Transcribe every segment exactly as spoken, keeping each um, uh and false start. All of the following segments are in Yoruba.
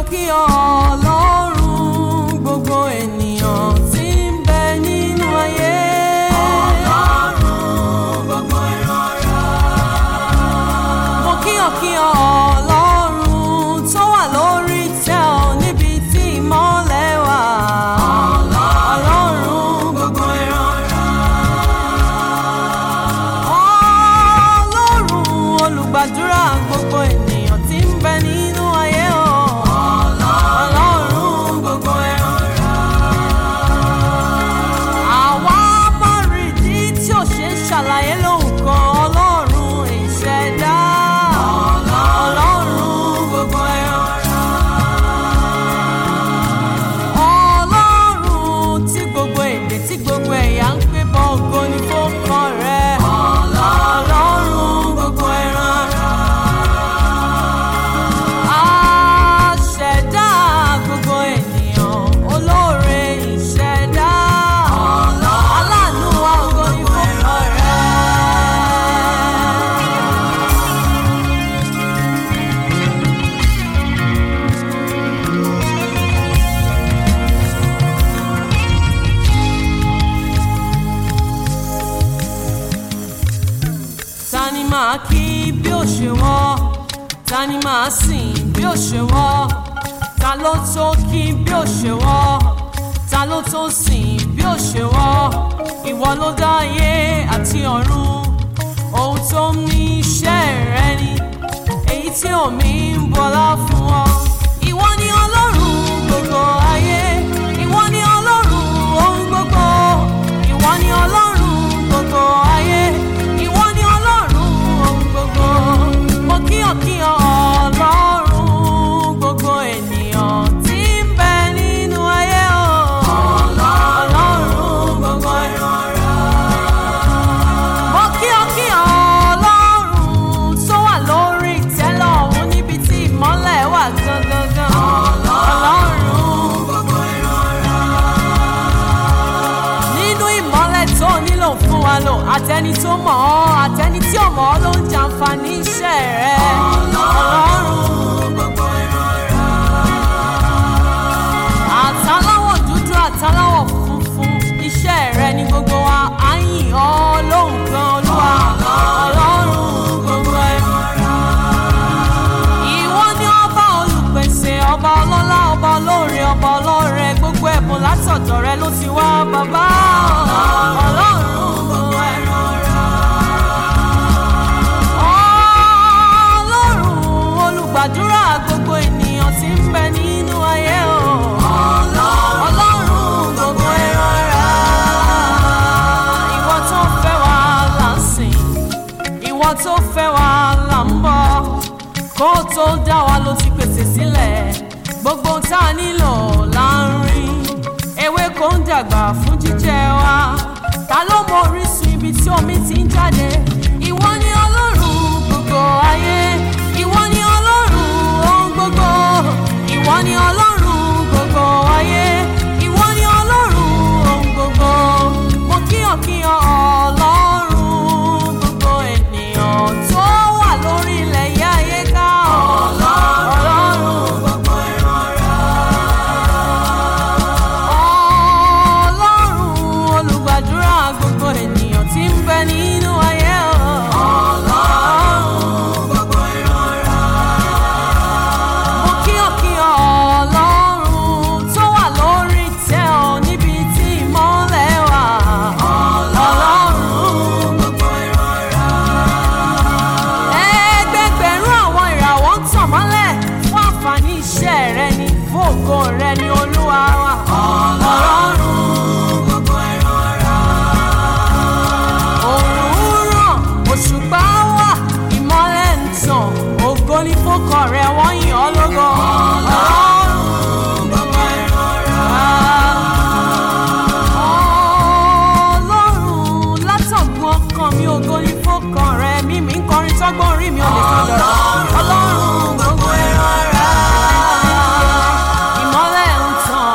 kí Ọlọ́run gbogbo ènìyàn tí ń bẹ nínú ayé. Ọlọ́run gbogbo ìran ara. Mo kí ọ kí Ọlọ́run tó wà lórí ìtẹ́ ọ níbi tí ìmọ́lẹ̀ wà. Ọlọ́run gbogbo ìran ara. Ọlọ́run olùgbàdúrà gbogbo ènìyàn tí ń bẹ nínú ayé o. Ọlọ́run gbogbo ìran ara. Àwa bá rí ìdí tí ò ṣe ń ṣàlàyé lóhùn kan. Ọlọ́run ìṣẹ̀dá. Ọlọ́run gbogbo ìran ara. Ọlọ́run tí gbogbo èdè tí gbogbo ẹ̀yà ń pè bọ́ ògo ni fórúkọ rẹ̀. Ọlọ́run gbogbo ìran ara. Aṣẹ̀dá gbogbo ènìyàn, olóore ìṣẹ̀dá. Aláàánú wa ògo ni fórúkọ rẹ̀. Ta ni máa kí bí ó ṣe wọ́? Ta ni máa sìn bí ó ṣe wọ́? Ta ló tó kí bí ó ṣe wọ́? Ta ló tó sìn bí ó ṣe wọ́? Ìwọ ló dá ayé àti ọ̀run, ohun tó ń ní iṣẹ́ rẹ ni, èyí tí omi ń bọlá fún ọ. Ìwọ ni Ọlọ́run gbogbo ayé, ìwọ ni Ọlọ́run ohun gbogbo, ìwọ ni Ọlọ́run gbogbo ayé, ìwọ ni Ọlọ́run ohun gbogbo. Mo kí ọ kí ọ Ọlọ́run gbogbo ènìyàn tí ń bẹ nínú ayé o. Ọlọ́run gbogbo ìran ara. Mo kí ọ kí ọ Ọlọ́run tó wà lórí ìtẹ́ lọ́run níbi tí ìmọ́lẹ̀ wà gangan. Ọlọ́run gbogbo ìran ara. Nínú ìmọ́lẹ̀ tó nílò fún wa lò, àtẹni tó mọ̀ ọ́ àtẹni tí ò mọ̀ ọ́ ló ń jàǹfààní iṣẹ́ rẹ̀. Ọlọ́run gbogbo ìran ara. Àtàláwọ̀ dúdú àtàláwọ̀ funfun, iṣẹ́ rẹ̀ ni gbogbo wa á yìn ọ́ lóhùn kan Olúwa. Ọlọ́run gbogbo ìran ara. Ìwọ ni ọba olùpèsè, ọba ọlọ́lá, ọba olóore, ọba ọlọ́rẹ, gbogbo ẹ̀bùn látọ̀dọ̀ rẹ ló ti wá bàbá. Ọlọ́run gbogbo ìran ara. Ọlọ́run olùgbàdúrà gbogbo ènìyàn tí ń bẹ nínú ayé o. Ọlọ́run gbogbo ìran ara. Ìwọ tó fẹ́ wa là ń sìn, ìwọ tó fẹ́ wa là ń bọ̀. Kó tó dá wa ló ti pèsè sílẹ̀, gbogbo tá a nílò là ń rí. Ewé kò ń dàgbà fún jíjẹ wa. Ta ló mọ orísun ibi tí omi ti ń jáde? Ìwọ ni Ọlọ́run gbogbo ayé, ìwọ ni Ọlọ́run ohun gbogbo, ìwọ ni Ọlọ́run gbogbo ayé, ìwọ ni Ọlọ́run ohun gbogbo. Mo kí ọ kí ọ Ọlọ́run gbogbo ènìyàn tó wà lórí ilẹ̀ yí ayé ká. Ọlọ́run gbogbo ìran ara. Ọlọ́run olùgbàdúrà gbogbo ènìyàn tí ń bẹ nínú ayé o. Ọlọ́run gbogbo ìran ara. Mo kí ọ kí ọ Ọlọ́run tó wà lórí ìtẹ́ ọ níbi tí ìmọ́lẹ̀ wà. Ọlọ́run gbogbo ìran ara. Ẹgbẹgbẹ̀rún àwọn ìràwọ̀ ń tàn mọ́lẹ̀ fún àǹfààní iṣẹ́ rẹ ni, fún ògo rẹ ni Olúwa wa. Ọlọ́run gbogbo ìran ara. Òòrùn ràn, òṣùpá wà, ìmọ́lẹ̀ ń tàn, ògo ni fórúkọ rẹ, wọ́n yìn ọ́ lógo. Ọlọ́run gbogbo ìran ara. Ọlọ́run látọ̀gbun ọkàn mi, ògo ni fórúkọ rẹ, mímí ń kọrin tọ́gbọ́n orí mi ò lè fi lọ́rọ̀. Ọlọ́run gbogbo ìran ara. Ìmọ́lẹ̀ ń tàn,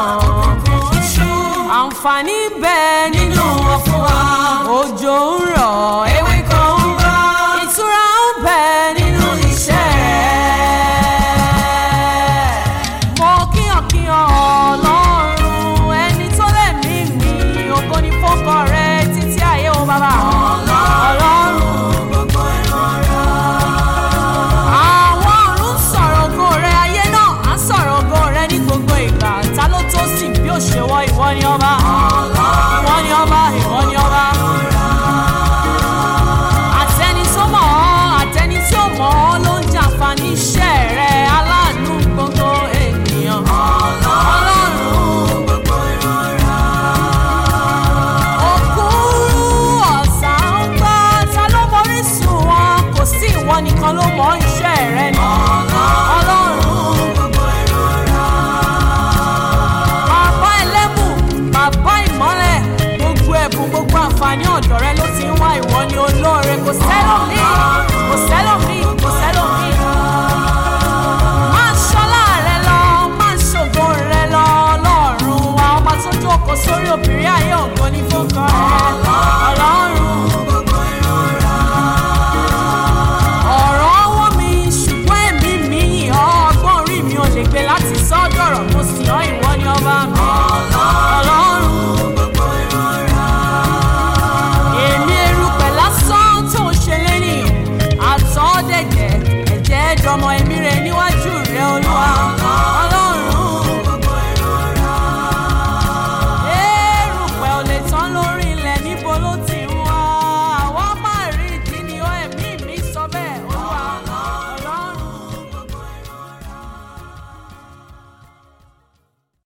àǹfààní bẹ́ẹ̀ nínú ọ̀fun wa. Òjò ń rọ̀, ewé kan ń bá, ìtura ń bẹ nínú iṣẹ́ rẹ̀. rẹ ni Ọlọ́run. Bàbá ẹlẹ́bù, bàbá ìmọ́lẹ̀, gbogbo ẹ̀bùn, gbogbo àǹfààní ọ̀dọ̀ rẹ ló ti ń wá, ìwọ ni olóore, kò sẹ́lòmíì, kò sẹ́lòmíì, kò sẹ́lòmíì. Máa ṣọlá rẹ lọ, máa ṣògo rẹ lọ, Ọlọ́run wa, ọba tó jókòó sórí òbírí ayé, ògo ni fórúkọ rẹ, Ọlọ́run. Ọ̀rọ̀ ọwọ́ mi ṣùgbọ́n èmi mi yìn ọ́, ọgbọ́n orí mi ò lè gbé láti sọ́dọ̀rọ̀, mo sì ọ́, ìwọ ni ọba mi, Ọlọ́run. Èmi erùpẹ̀ lásán tó ń ṣe lẹ́nìyàn, àtọ́dẹ̀gẹ̀ ẹ̀jẹ̀ ẹ̀dọ̀mọ̀ èmi rẹ̀ níwájú rẹ̀ Olúwa.